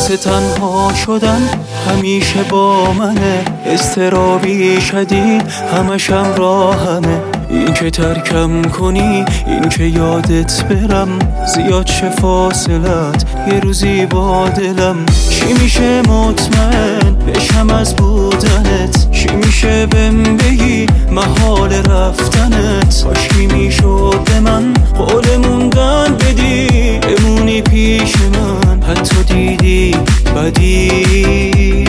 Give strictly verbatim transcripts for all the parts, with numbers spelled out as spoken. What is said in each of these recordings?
واسه تنها شدن همیشه با منه، اضطرابی شدید همشم راهمه. این که ترکم کنی، این که یادت برم، زیاد شه فاصلت یه روزی با دلم. چی میشه مطمئن بشم از بودنت، چی میشه بهم بگی محال رفتنت. کاشکی میشد به من قول موندن بدی، بمونی پیش من حتی دیدی بدی.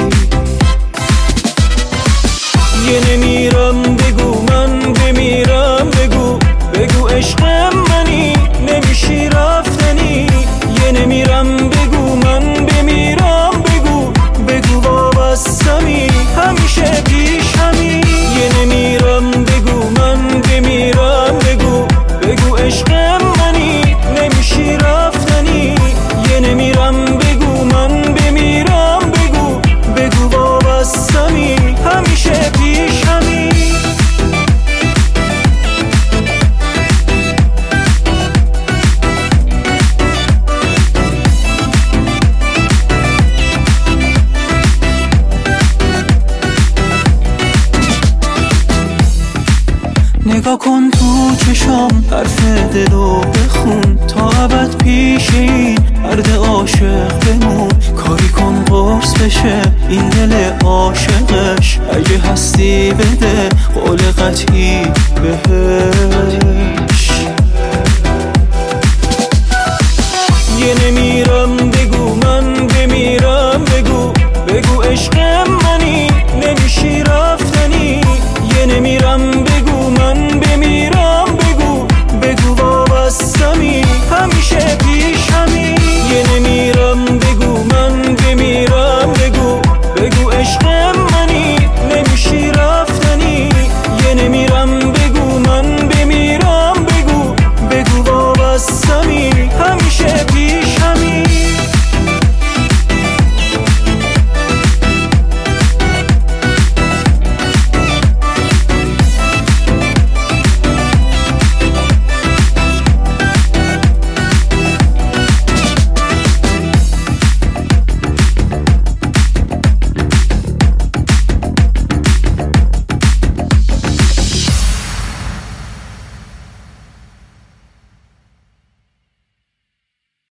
یه نمیرم بگو من بمیرم، بگو بگو عشقم منی نمیشی رفتنی. یه نمیرم بگو من بمیرم، بگو بگو وابستمی همیشه پیش همی. یه نمیرم بگو من بمیرم، بگو بگو عشقم منی نمیشی رفتنی. یه نمیرم بگو من بمیرم، بگو بگو وابستمی همیشه پیش همی. نگاه کن تو چشام، حرف دلو بخون، تا ابد پیش این مرد عاشق بمون. کاری کن قرص بشه این دل عاشقش، اگه هستی بده قول قطعی بهش.